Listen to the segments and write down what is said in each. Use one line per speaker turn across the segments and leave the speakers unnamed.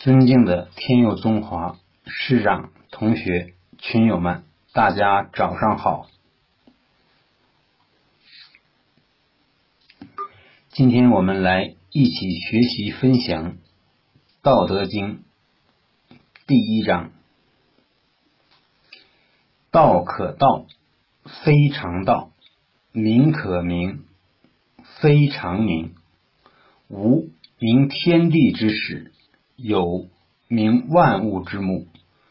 尊敬的天佑中华师长、同学、群友们，大家早上好。今天我们来一起学习分享《道德经》第1章。道可道，非常道；名可名，非常名。无名天地之始，有名万物之母。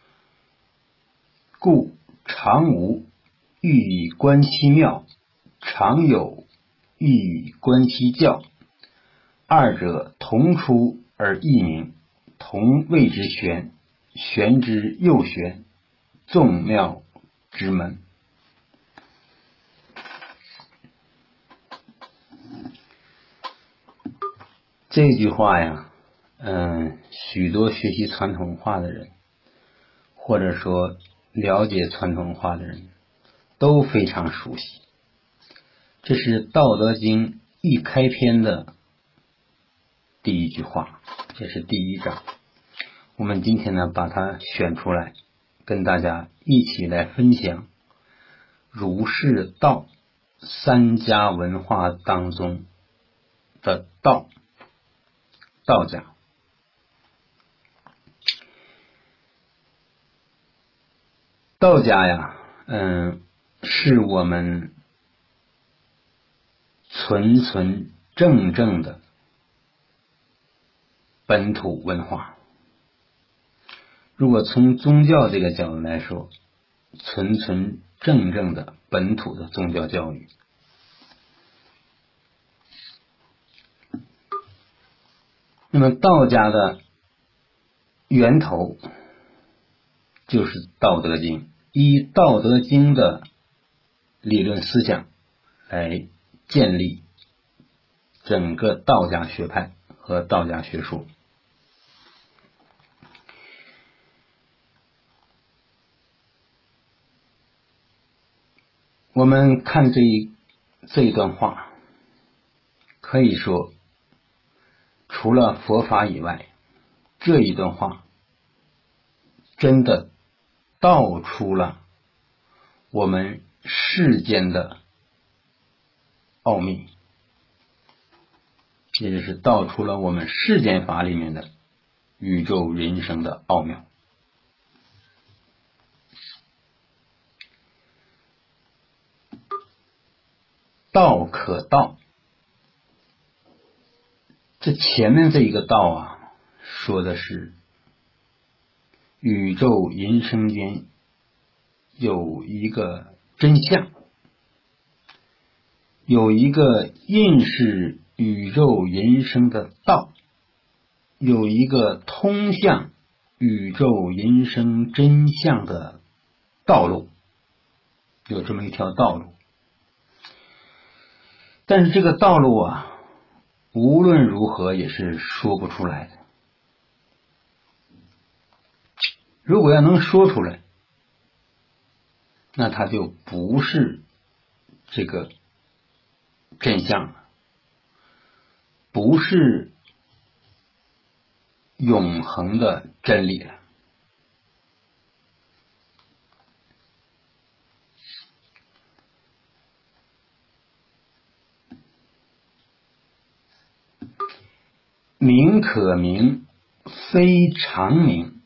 故常无，欲以观其妙；常有，欲以观其教。二者同出而异名，同谓之玄，玄之又玄，众妙之门。这句话呀，许多学习传统文化的人，或者说了解传统文化的人都非常熟悉。这是《道德经》一开篇的第一句话，这是第1章。我们今天呢，把它选出来，跟大家一起来分享儒释道3家文化当中的道，道家。道家呀，是我们纯正的本土文化。如果从宗教这个角度来说，纯正的本土的宗教教育。那么道家的源头就是《道德经》，以《道德经》的理论思想来建立整个道家学派和道家学说。我们看这一段话，可以说除了佛法以外，这一段话真的道出了我们世间的奥秘，也就是道出了我们世间法里面的宇宙人生的奥妙。道可道，这前面这一个道啊，说的是宇宙人生间有一个真相，有一个认识宇宙人生的道，有一个通向宇宙人生真相的道路，有这么一条道路。但是这个道路啊，无论如何也是说不出来的。如果要能说出来，那它就不是这个真相了，不是永恒的真理了。名可名，非常名。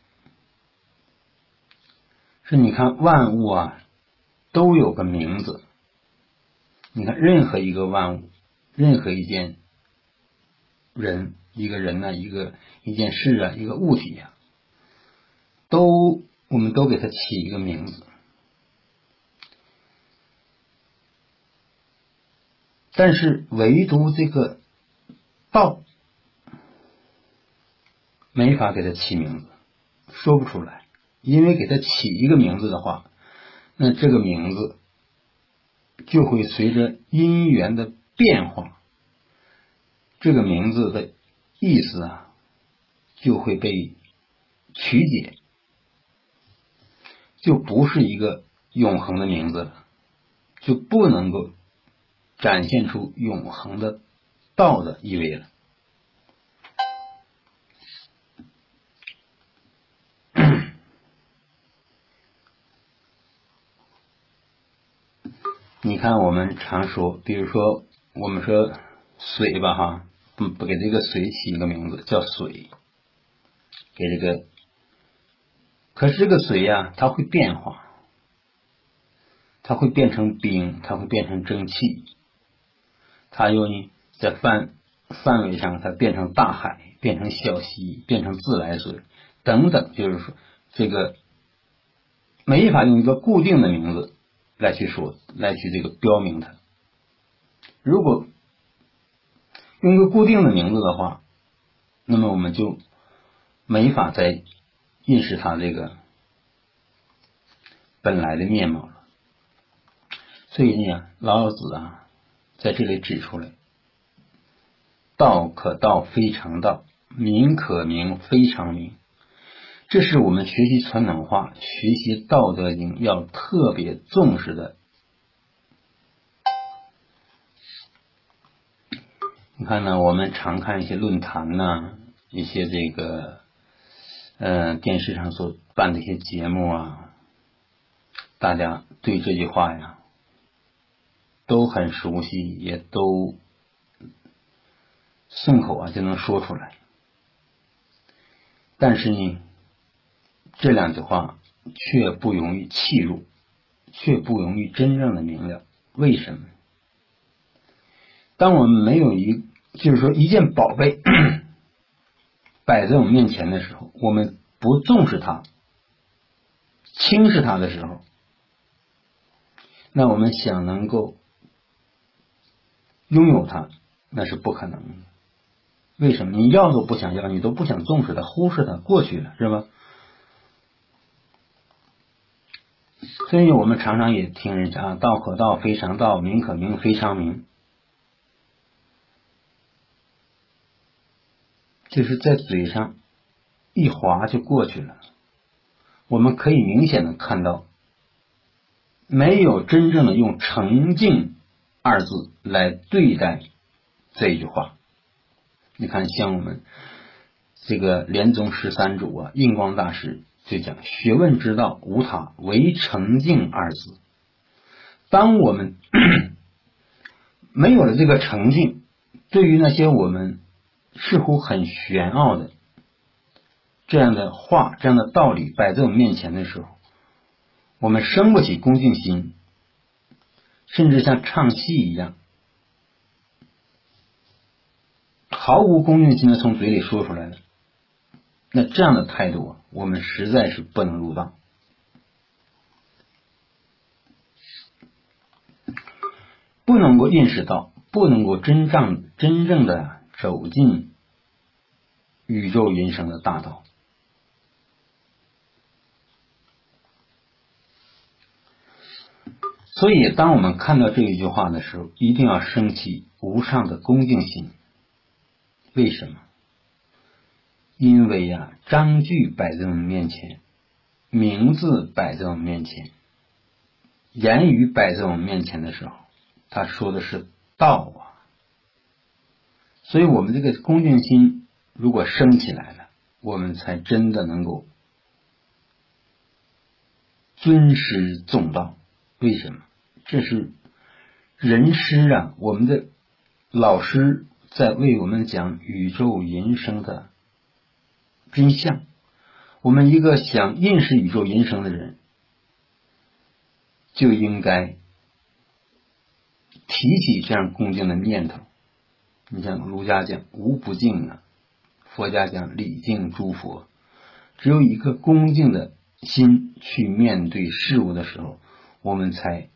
是你看万物啊，都有个名字。你看任何一个万物，任何一件人，一个人呢，一件事啊，一个物体啊，我们都给它起一个名字。但是唯独这个道没法给它起名字，说不出来。因为给它起一个名字的话，那这个名字就会随着因缘的变化，这个名字的意思啊就会被曲解，就不是一个永恒的名字了，就不能够展现出永恒的道的意味了。 你看我们常说，比如说我们说水吧哈，不给这个水起一个名字叫水，给这个，可是这个水呀，它会变化，它会变成冰，它会变成蒸汽，它又呢在范围上它变成大海，变成小溪，变成自来水等等，就是说这个没法用一个固定的名字来去说，来去这个标明它。如果用一个固定的名字的话，那么我们就没法再认识它这个本来的面貌了。所以呢，老子啊在这里指出来，道可道非常道，名可名非常名。这是我们学习传统话、学习道德经要特别重视的。你看呢，我们常看一些论坛呐，一些这个电视上所办的一些节目啊，大家对这句话呀都很熟悉，也都顺口啊就能说出来。但是呢，这两句话却不容易契入，却不容易真正的明了。为什么？当我们没有就是说一件宝贝摆在我们面前的时候，我们不重视它，轻视它的时候，那我们想能够拥有它，那是不可能的。为什么？你要都不想要，你都不想重视它，忽视它，过去了，是吧？所以我们常常也听人讲，道可道非常道，名可名非常名，就是在嘴上一划就过去了。我们可以明显的看到，没有真正的用诚敬二字来对待这句话。你看，像我们这个莲宗13祖啊，印光大师就讲，学问之道无他，唯诚敬二字。当我们没有了这个诚敬，对于那些我们似乎很玄奥的这样的话、这样的道理摆在我们面前的时候，我们生不起恭敬心，甚至像唱戏一样，毫无恭敬心的从嘴里说出来了。那这样的态度啊，我们实在是不能入道。不能够认识到，不能够真正的走进宇宙人生的大道。所以当我们看到这一句话的时候，一定要升起无上的恭敬心。为什么？因为呀，章句摆在我们面前，名字摆在我们面前，言语摆在我们面前的时候，他说的是道啊。所以我们这个恭敬心如果升起来了，我们才真的能够尊师重道。为什么？这是人师啊，我们的老师在为我们讲宇宙人生的真相。我们一个想认识宇宙人生的人，就应该提起这样恭敬的念头。你像儒家讲无不敬啊，佛家讲礼敬诸佛。只有一颗恭敬的心去面对事物的时候，我们才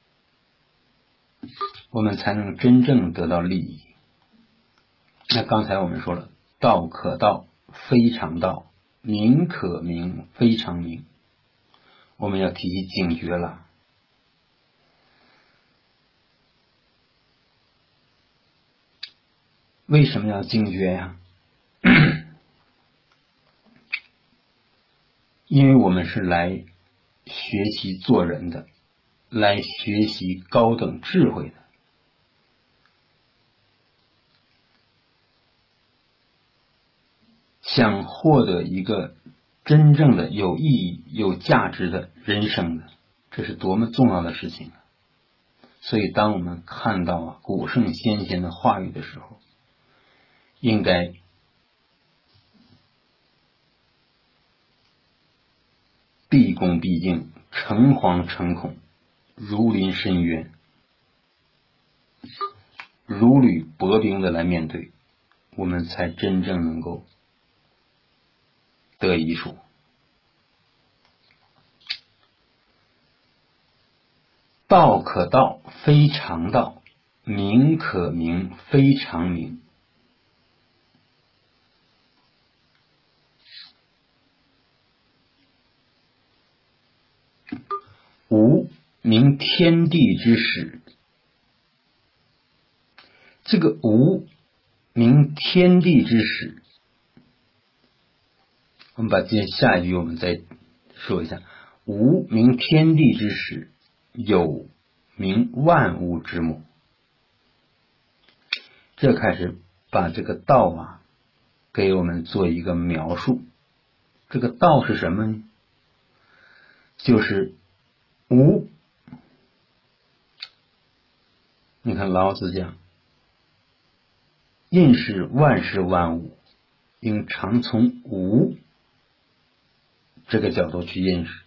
能真正得到利益。那刚才我们说了，道可道非常道，名可名非常名，我们要提起警觉了。为什么要警觉呀？因为我们是来学习做人的，来学习高等智慧的。想获得一个真正的有意义、有价值的人生的，这是多么重要的事情。 所以当我们看到古圣先贤的话语的时候，应该毕恭毕敬，诚惶诚恐，如临深渊，如履薄冰的来面对，我们才真正能够得益处。道可道，非常道；名可名，非常名。无名天地之始，这个无名天地之始，我们把下一句我们再说一下。无名天地之始，有名万物之母。这开始把这个道给我们做一个描述。这个道是什么呢？就是无。你看老子讲，应是万事万物，应常从无这个角度去认识。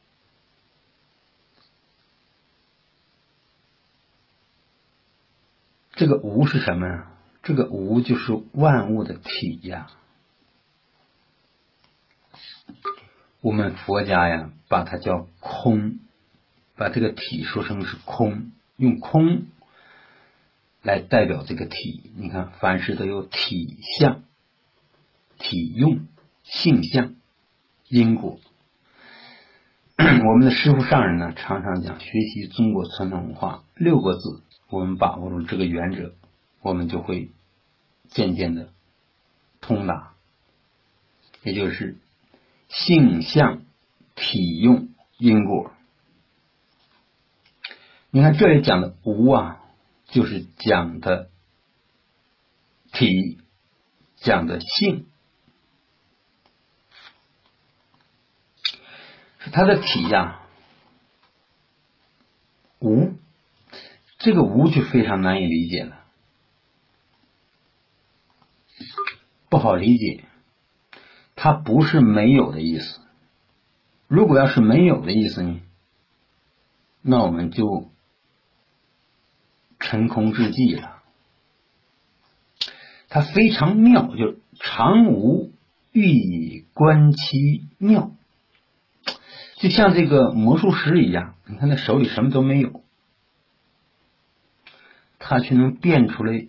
这个无是什么呀？这个无就是万物的体呀。我们佛家把它叫空，把这个体说成是空，用空来代表这个体。你看凡事都有体相、体用、性相、因果。我们的师父上人呢，常常讲学习中国传统文化6个字，我们把握住这个原则，我们就会渐渐的通达，也就是性相、体用、因果。你看这里讲的无就是讲的体，讲的性。它的体无，这个无就非常难以理解了，不好理解。它不是没有的意思。如果要是没有的意思呢，那我们就成空之际了。它非常妙，就是常无欲以观其妙。就像这个魔术师一样，你看他手里什么都没有，他却能变出来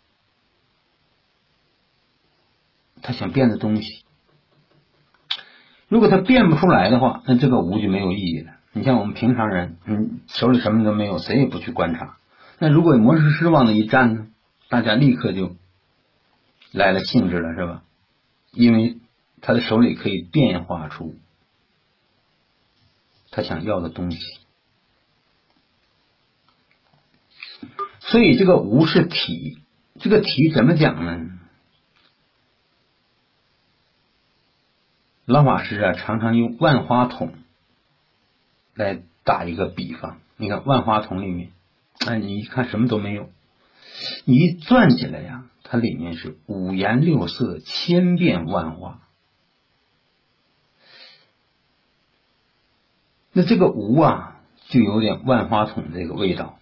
他想变的东西。如果他变不出来的话，那这个无就没有意义了。你像我们平常人，手里什么都没有，谁也不去观察。那如果魔术师往那一站呢，大家立刻就来了兴致了，是吧？因为他的手里可以变化出他想要的东西。所以这个无是体，这个体怎么讲呢？老法师常常用万花筒来打一个比方。你看万花筒里面，你一看什么都没有，你一转起来它里面是五颜六色，千变万化。那这个无就有点万花筒这个味道。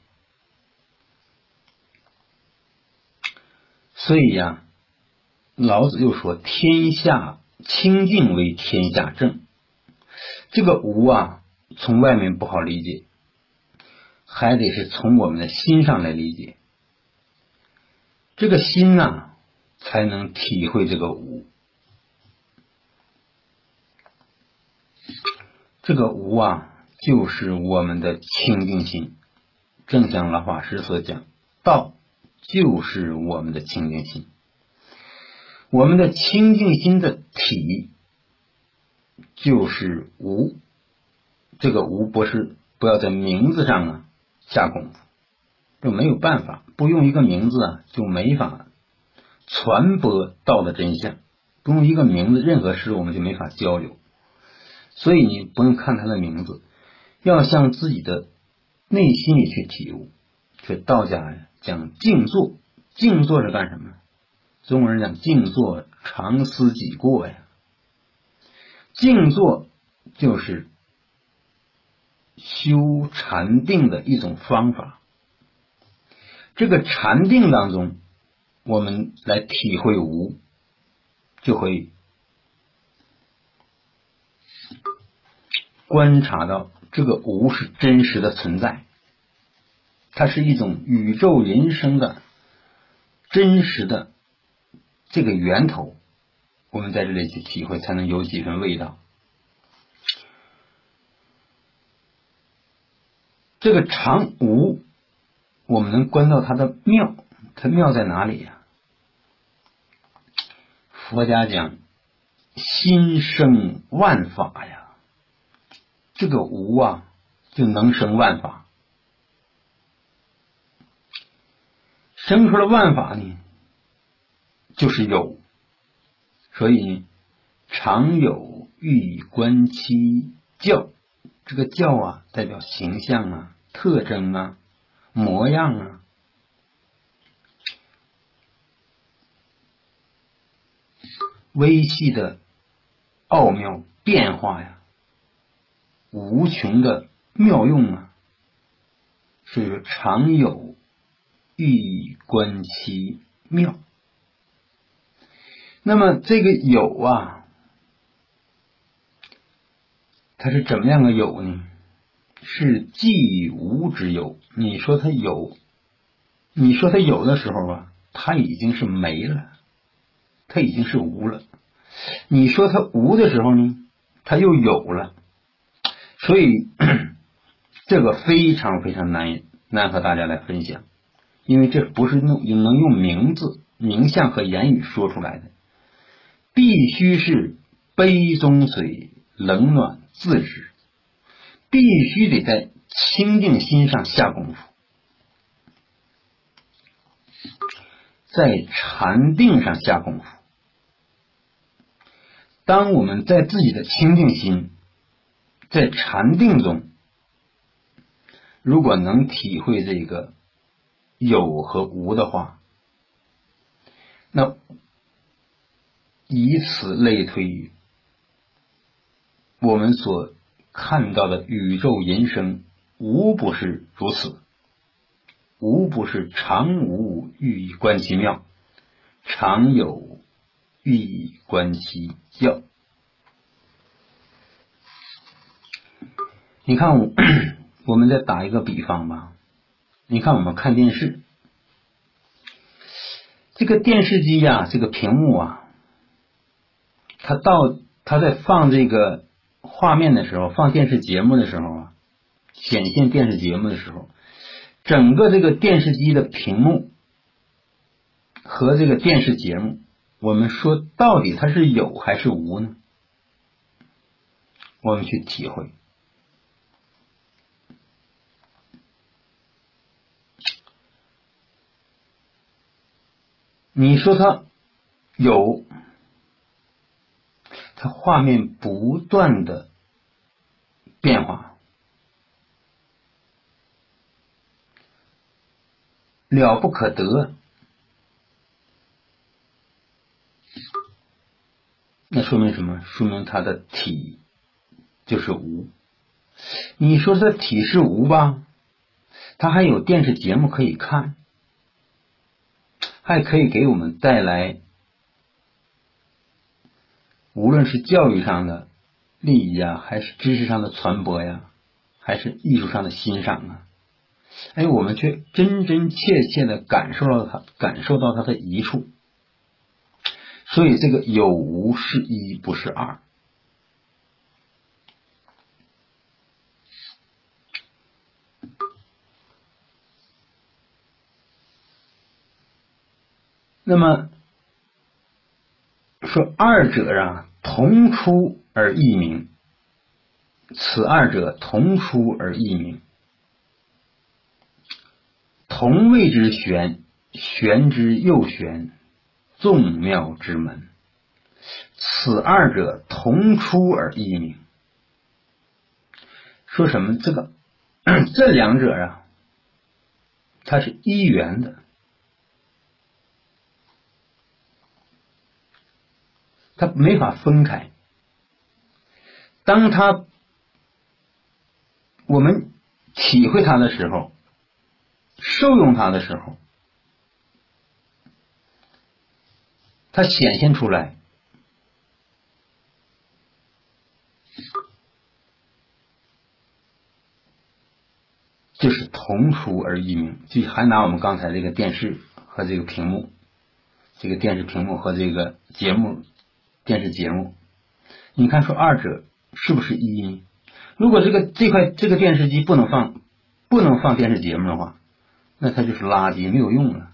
所以老子又说天下清净为天下正。这个无从外面不好理解，还得是从我们的心上来理解。这个心才能体会这个无。这个无就是我们的清净心。正像老法师所讲，道就是我们的清净心。我们的清净心的体就是无。这个无不要在名字上下功夫，就没有办法，不用一个名字就没法传播道的真相，不用一个名字，任何事我们就没法交流。所以你不用看他的名字，要向自己的内心里去体悟。 这道家呀讲静坐，静坐是干什么？中国人讲静坐常思己过呀。静坐就是修禅定的一种方法。这个禅定当中，我们来体会无，就会观察到这个无是真实的存在，它是一种宇宙人生的真实的这个源头，我们在这里去体会，才能有几分味道。这个常无，我们能观到它的妙，它妙在哪里呀？佛家讲心生万法呀，这个无啊就能生万法，生出了万法呢就是有，所以常有欲以观其教，这个教啊代表形象啊、特征啊、模样啊。微细的奥妙变化呀，无穷的妙用啊，所以说常有欲以观其妙。那么这个有啊，它是怎么样的有呢？是既无之有。你说它有，你说它有的时候啊，它已经是没了，它已经是无了。你说它无的时候呢，它又有了。所以这个非常非常难和大家来分享，因为这不是能用名字、名相和言语说出来的，必须是杯中水，冷暖自知，必须得在清净心上下功夫，在禅定上下功夫。当我们在自己的清净心，在禅定中，如果能体会这个有和无的话，那以此类推，我们所看到的宇宙人生无不是如此，无不是常无欲以观其妙，常有欲以观其教。你看我们再打一个比方吧，你看我们看电视，这个电视机啊，这个屏幕啊，它在放这个画面的时候，放电视节目的时候啊，显现电视节目的时候，整个这个电视机的屏幕和这个电视节目，我们说到底它是有还是无呢？我们去体会。你说它有，它画面不断的变化，了不可得，那说明什么？说明它的体就是无。你说它体是无吧，它还有电视节目可以看，还可以给我们带来无论是教育上的利益啊，还是知识上的传播呀，还是艺术上的欣赏啊，我们却真真切切的感受到它的一处。所以这个有无是一，不是二。那么说二者啊，同出而异名，此二者同出而异名，同谓之玄，玄之又玄，众妙之门。此二者同出而异名，说什么这两者啊， 它是一元的，它没法分开。当我们体会它的时候，受用它的时候，它显现出来，就是同出而异名。就还拿我们刚才这个电视和这个屏幕，这个电视屏幕和这个电视节目，你看说二者是不是一呢？如果这个电视机不能放电视节目的话，那它就是垃圾，没有用了。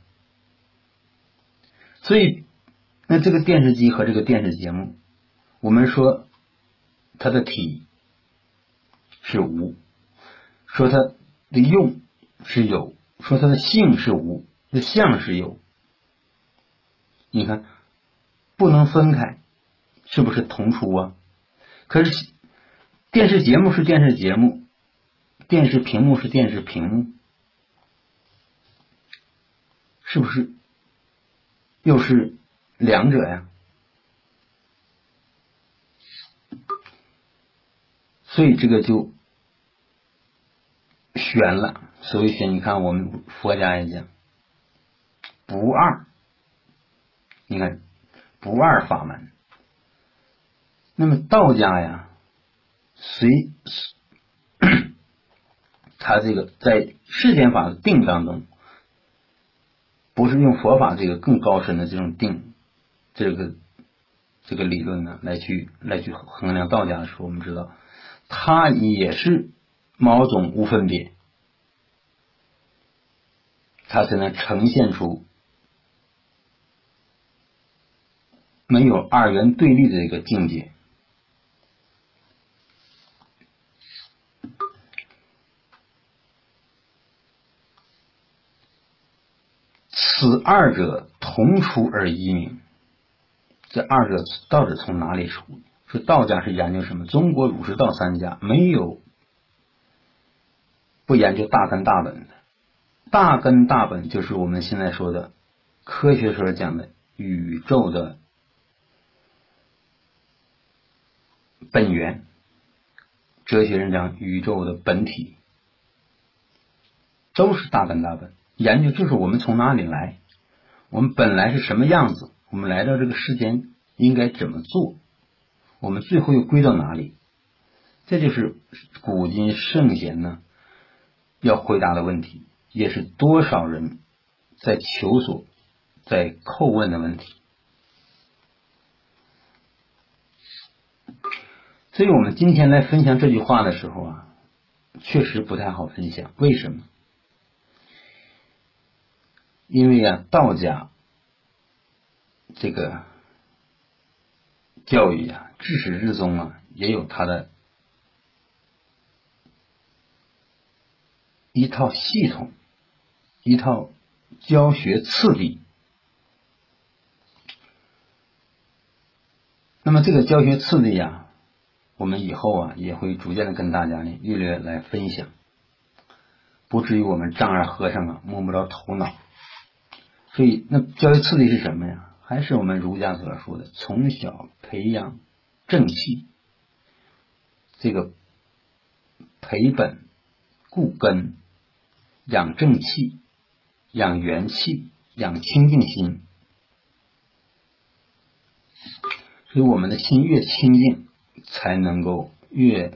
所以那这个电视机和这个电视节目，我们说它的体是无，说它的用是有，说它的性是无，的相是有。你看不能分开，是不是同出啊？可是电视节目是电视节目，电视屏幕是电视屏幕，是不是又是两者呀？所以这个就悬了。所谓悬，你看我们佛家也讲不二，你看不二法门。那么道家呀，他这个在世间法的定当中，不是用佛法这个更高深的这种定这个理论呢来去衡量道家的时候，我们知道它也是某种无分别，它才能呈现出没有二元对立的这个境界。此二者同出而异名，这二者到底从哪里出？说道家是研究什么？中国儒释道三家没有不研究大根大本的。大根大本就是我们现在说的科学所讲的宇宙的本源，哲学人讲宇宙的本体，都是大根大本。研究就是我们从哪里来，我们本来是什么样子，我们来到这个世间应该怎么做，我们最后又归到哪里。这就是古今圣贤呢要回答的问题，也是多少人在求索在叩问的问题。所以我们今天来分享这句话的时候啊，确实不太好分享。为什么？因为啊，道家这个教育啊，至始至终啊，也有它的一套系统，一套教学次第。那么这个教学次第啊，我们以后啊也会逐渐的跟大家呢略略来分享，不至于我们丈二和尚啊摸不着头脑。所以那教育次第是什么呀？还是我们儒家所说的从小培养正气，这个培本固根，养正气，养元气，养清净心。所以我们的心越清净，才能够越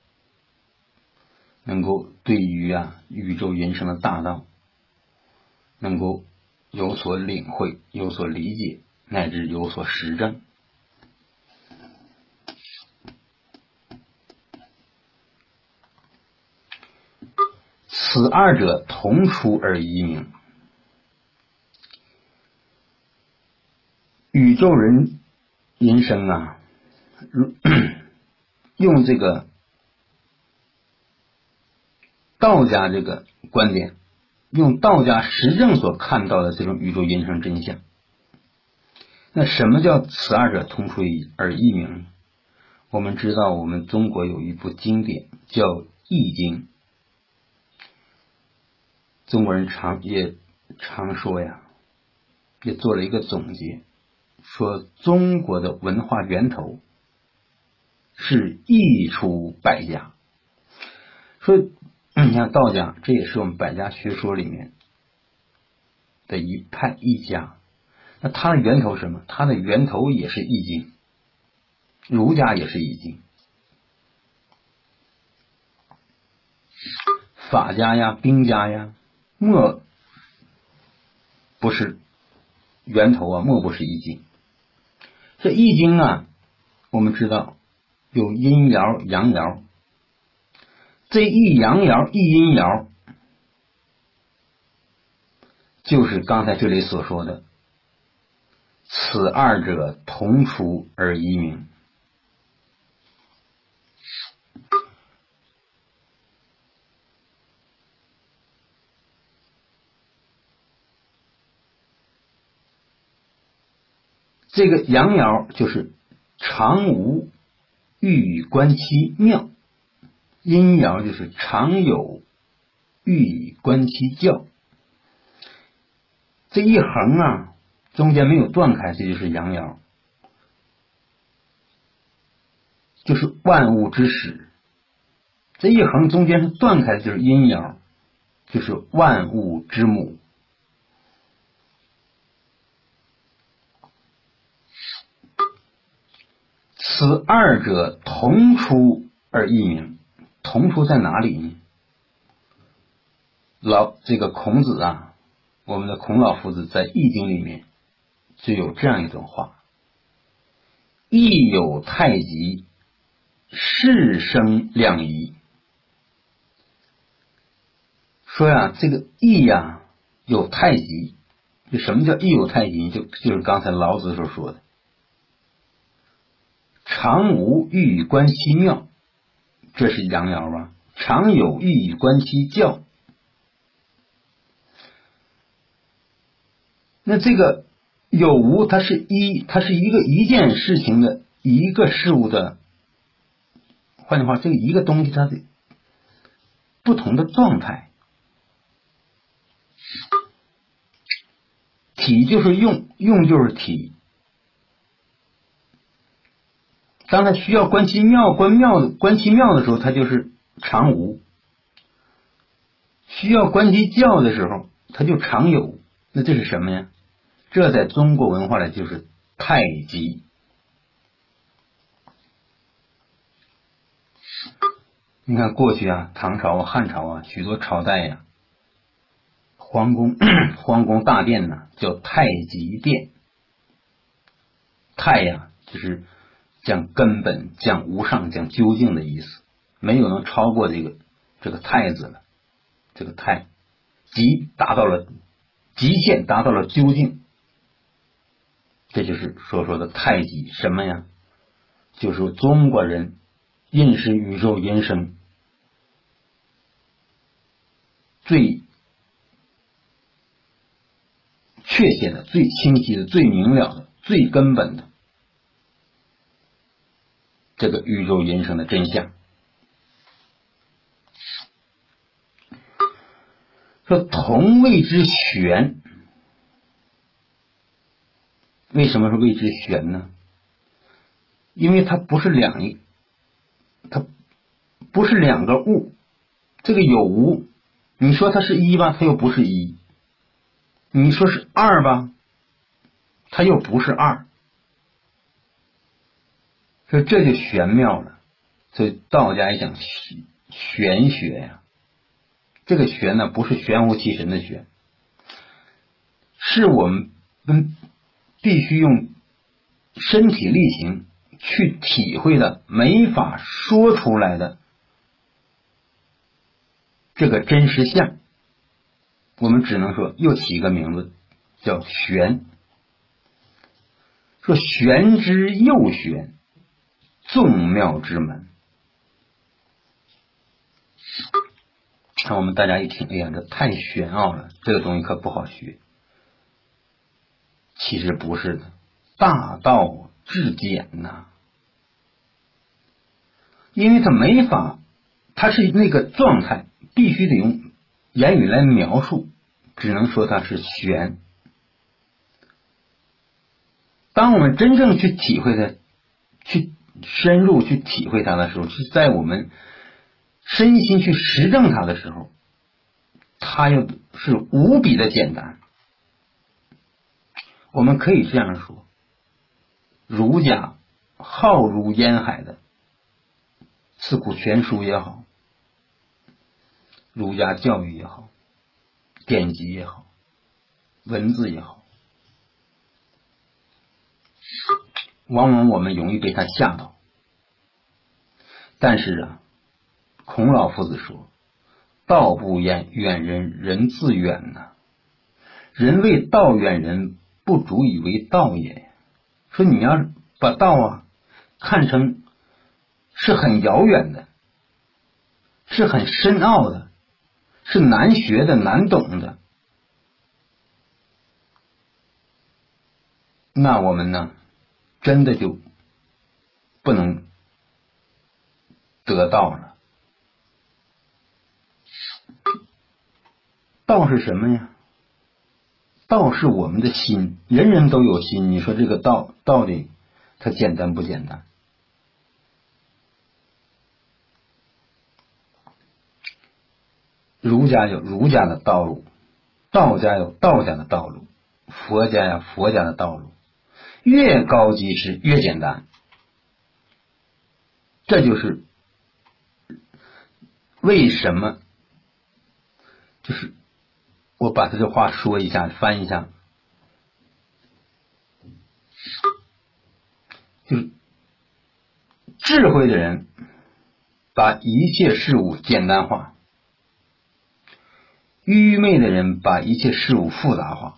能够对于宇宙人生的大道能够有所领会，有所理解，乃至有所实证。此二者同出而异名。宇宙人生啊，用这个道家这个观点，用道家实证所看到的这种宇宙人生真相。那什么叫此二者同出而异名？我们知道我们中国有一部经典叫《易经》， 中国人也常说呀，也做了一个总结，说中国的文化源头是艺出百家。说你看道家，这也是我们百家学说里面的一派一家。那它的源头是什么？它的源头也是易经，儒家也是易经，法家呀、兵家呀，莫不是源头啊，莫不是易经。这易经啊，我们知道有阴爻、阳爻，这一阳爻、一阴爻，就是刚才这里所说的，此二者同出而异名。这个阳爻就是常无欲以观其妙，阴爻就是常有欲以观其教。这一横啊，中间没有断开，这就是阳爻，就是万物之始。这一横中间是断开的，就是阴爻，就是万物之母。此二者同出而异名，同出在哪里呢？这个孔子啊，我们的孔老夫子在《易经》里面就有这样一种话：易有太极，是生两仪。说呀，这个易呀有太极，就什么叫易有太极？就是刚才老子所说的，常无欲以观其妙，这是阳爻吧？常有欲以观其教。那这个有无，它是一件事情的一个事物的，换句话，这一个东西它的不同的状态。体就是用，用就是体。当它需要观其妙、观其妙的时候，它就是常无；需要观其教的时候，它就常有。那这是什么呀？这在中国文化里就是太极。你看过去啊，唐朝啊、汉朝啊，许多朝代呀，皇宫大殿呢叫太极殿。太呀，就是讲根本、讲无上、讲究竟的意思，没有能超过这个太字了。这个太极达到了极限，达到了究竟，这就是所说的太极。什么呀？就是说中国人认识宇宙人生最确切的、最清晰的、最明了的、最根本的这个宇宙人生的真相。说同谓之玄，为什么是谓之玄呢？因为它不是两个物，这个有无，你说它是一吧，它又不是一；你说是二吧，它又不是二。所以这就玄妙了。所以道家也讲玄学呀，这个玄呢，不是玄乎其神的玄，是我们必须用身体力行去体会的，没法说出来的这个真实相。我们只能说又起一个名字叫玄。说玄之又玄，众妙之门。看我们大家一听，哎呀，这太玄奥了，这个东西可不好学。其实不是的，大道至简呐。因为它没法，它是那个状态，必须得用言语来描述，只能说它是玄。当我们真正去体会它，去深入去体会它的时候，是在我们身心去实证它的时候，它又是无比的简单。我们可以这样说，儒家浩如烟海的四库全书也好，儒家教育也好，典籍也好，文字也好，往往我们容易被它吓到。但是啊，孔老夫子说，道不远人，人自远呐。人为道远人，不足以为道也。说你要把道啊看成是很遥远的，是很深奥的，是难学的、难懂的，那我们呢，真的就不能得道了。道是什么呀？道是我们的心，人人都有心。你说这个道到底它简单不简单？儒家有儒家的道路，道家有道家的道路，佛家有佛家的道路。越高级是越简单，这就是为什么，就是我把这句话说一下，翻译一下，就是智慧的人把一切事物简单化，愚昧的人把一切事物复杂化，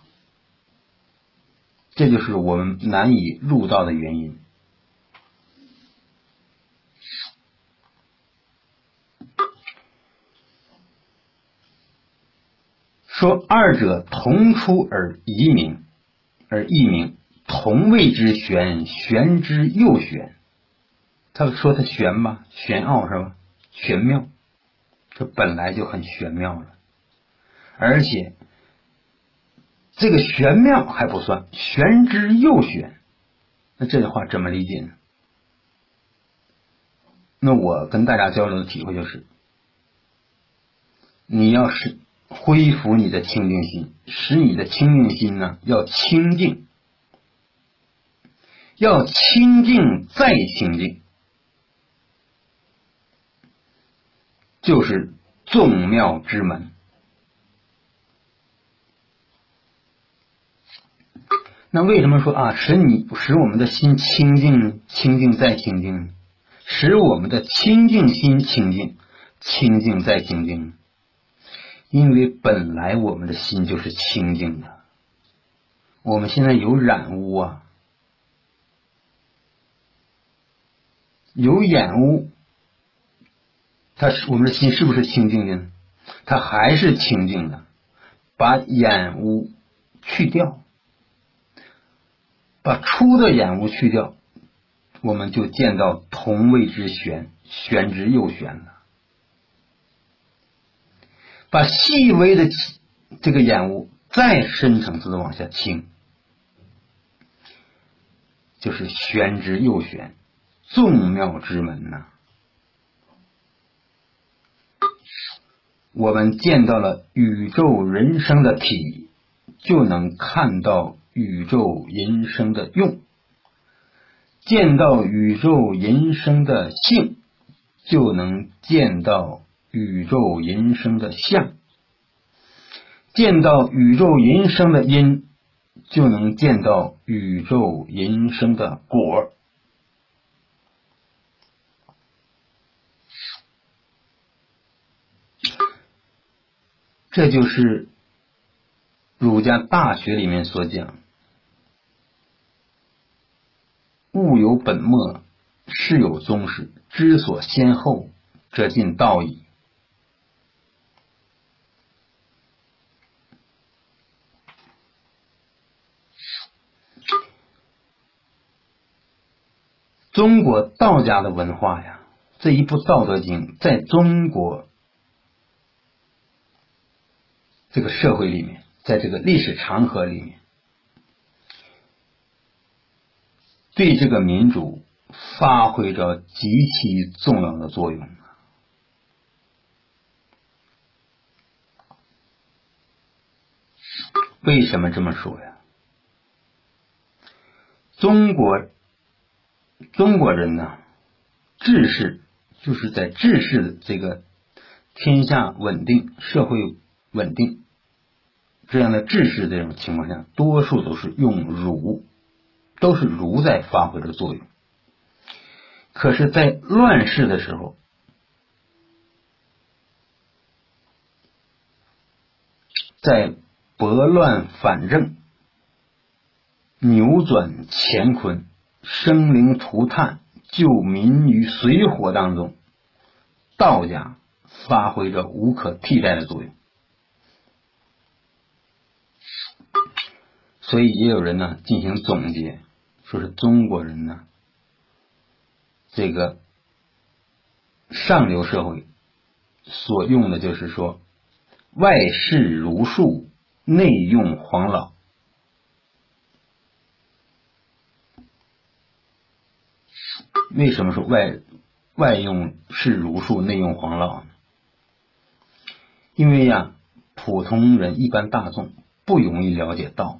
这就是我们难以入道的原因。说二者同出而异名，同谓之玄，玄之又玄。他说他玄吧，玄奥是吧？玄妙，这本来就很玄妙了，而且这个玄妙还不算，玄之又玄。那这句话怎么理解呢？那我跟大家交流的体会就是，你要是恢复你的清净心，使你的清净心呢要清净，要清净再清净，就是众妙之门。那为什么说啊，使我们的心清净呢？清净再清净呢？使我们的清净心清净，清净再清净呢？因为本来我们的心就是清净的，我们现在有染污啊，有染污，我们的心是不是清净的呢？它还是清净的。把染污去掉，把粗的染污去掉，我们就见到同谓之玄，玄之又玄了。把细微的这个染污再深层次的往下清，就是玄之又玄，众妙之门呐。我们见到了宇宙人生的体，就能看到宇宙人生的用；见到宇宙人生的性，就能见到宇宙人生的相；见到宇宙人生的因，就能见到宇宙人生的果。这就是儒家大学里面所讲，物有本末，事有终始，知所先后，则近道矣。中国道家的文化呀，这一部《道德经》在中国这个社会里面，在这个历史长河里面，对这个民主发挥着极其重要的作用。为什么这么说呀？中国人呢，治世就是在治世的这个天下稳定、社会稳定这样的治世这种情况下，多数都是用儒，都是儒在发挥着作用。可是在乱世的时候，在拨乱反正、扭转乾坤、生灵涂炭、救民于水火当中，道家发挥着无可替代的作用。所以也有人呢进行总结，说是中国人呢这个上流社会所用的就是说，外事儒术，内用黄老。为什么说外用是儒术，内用黄老呢？因为呀，普通人一般大众不容易了解道。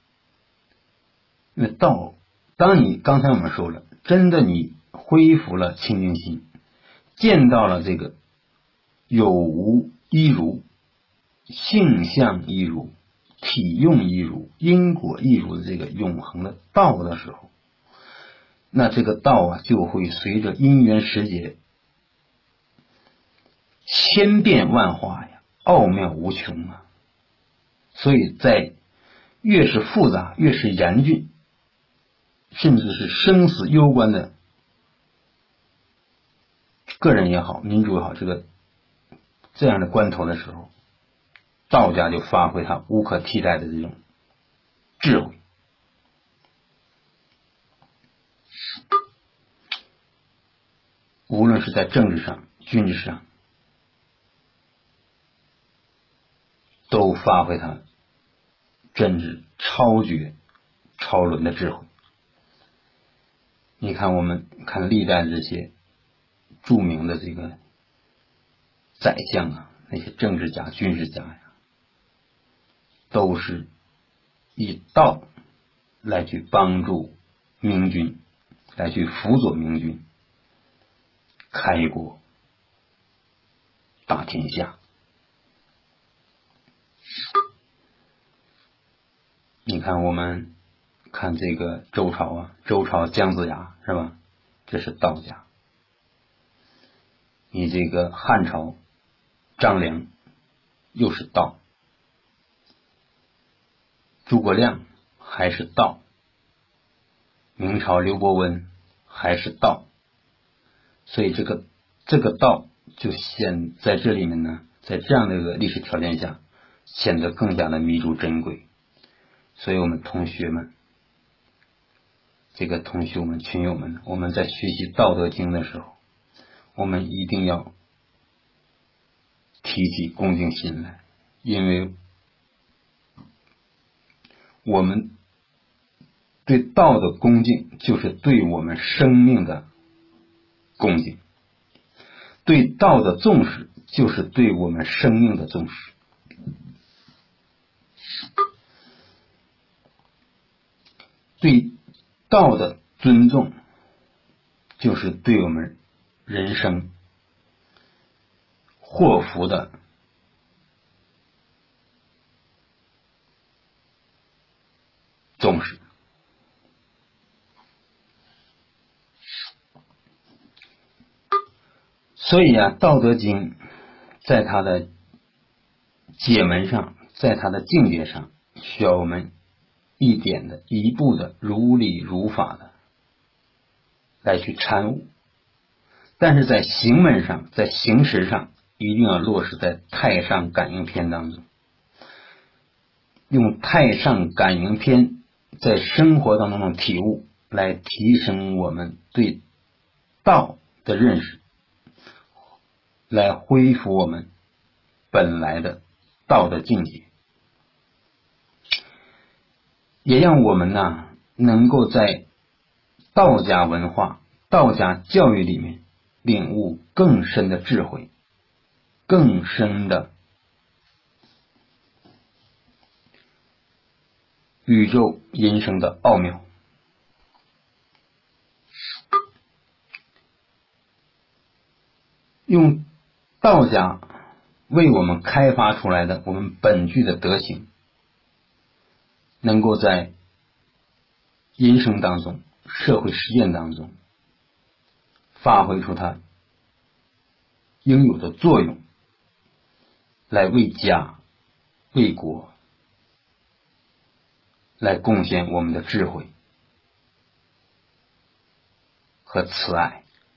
因为道，刚才我们说了，真的你恢复了清净心，见到了这个有无一如、性相一如、体用一如、因果一如的这个永恒的道的时候，那这个道啊，就会随着因缘时节千变万化呀，奥妙无穷啊。所以在越是复杂、越是严峻，甚至是生死攸关的个人也好、民主也好，这样的关头的时候，道家就发挥它无可替代的这种智慧。无论是在政治上、军事上，都发挥它真是超绝、超伦的智慧。你看，我们看历代的这些著名的这个宰相啊，那些政治家、军事家呀，都是以道来去帮助明君，来去辅佐明君，开国打天下。你看，我们看这个周朝啊，周朝姜子牙是吧？这是道家。你这个汉朝张良又是道，诸葛亮还是道，明朝刘伯温还是道。所以这个道就显在这里面呢，在这样的一个历史条件下，显得更加的弥足珍贵。所以我们同学们、同学们、群友们，我们在学习《道德经》的时候，我们一定要提起恭敬心来，因为我们对道的恭敬，就是对我们生命的恭敬；对道的重视，就是对我们生命的重视；对道的尊重，就是对我们人生祸福的重视。所以啊，《道德经》在它的解门上，在它的境界上，需要我们一点的、一步的、如理如法的来去参悟。但是在行门上，在行识上，一定要落实在太上感应篇当中，用太上感应篇在生活当中的体悟，来提升我们对道的认识，来恢复我们本来的道德境界，也让我们能够在道家文化、道家教育里面领悟更深的智慧，更深的宇宙人生的奥妙。用道家为我们开发出来的我们本具的德行，能够在人生当中、社会实践当中发挥出它应有的作用，来为家、为国，来贡献我们的智慧和慈爱。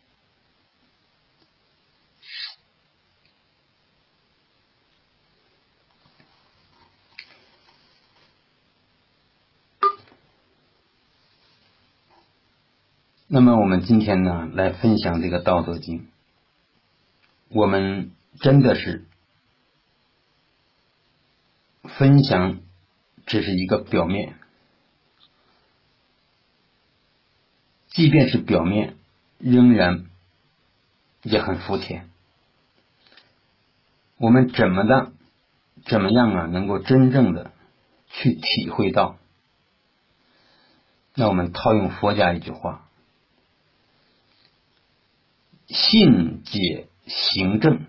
那么我们今天来分享这个道德经，我们真的是分享只是一个表面，即便是表面仍然也很肤浅。我们怎么样能够真正的去体会到？那我们套用佛家一句话，信解行正。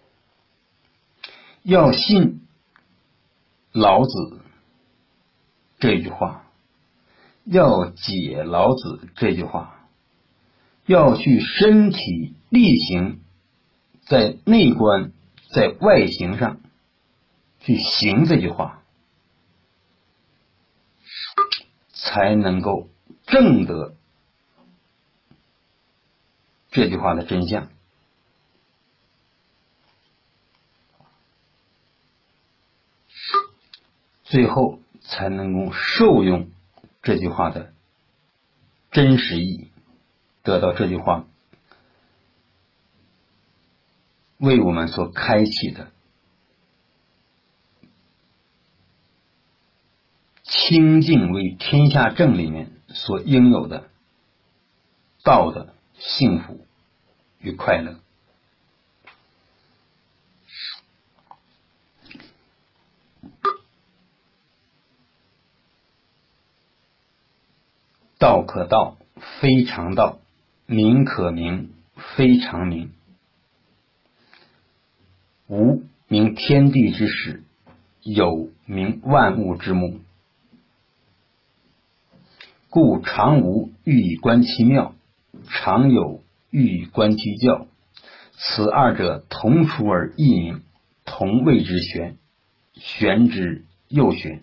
要信老子这句话，要解老子这句话，要去身体力行，在内观在外形上去行这句话，才能够证得这句话的真相。最后才能够受用这句话的真实意义，得到这句话为我们所开启的清净为天下正里面所应有的道的幸福与快乐。道可道，非常道；名可名，非常名。无名天地之始，有名万物之母。故常无欲以观其妙，常有欲以观其教。此二者同出而异名，同谓之玄，玄之又玄。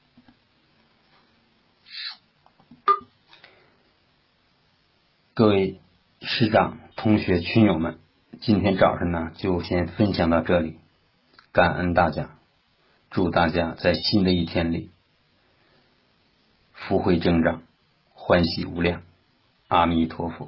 各位师长、同学、群友们，今天早上就先分享到这里，感恩大家，祝大家在新的一天里福慧增长，欢喜无量。阿弥陀佛。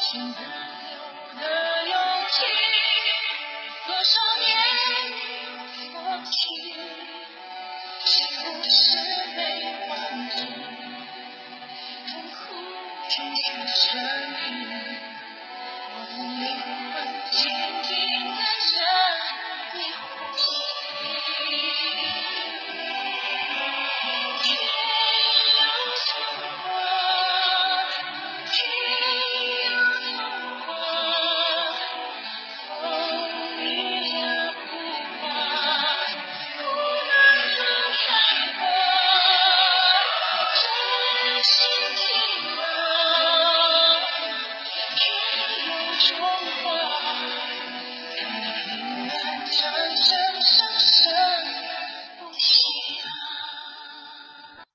请自由的勇气，多少年过去，谁不是被忘记？痛苦中学生命，我的灵魂静静在这里呼吸。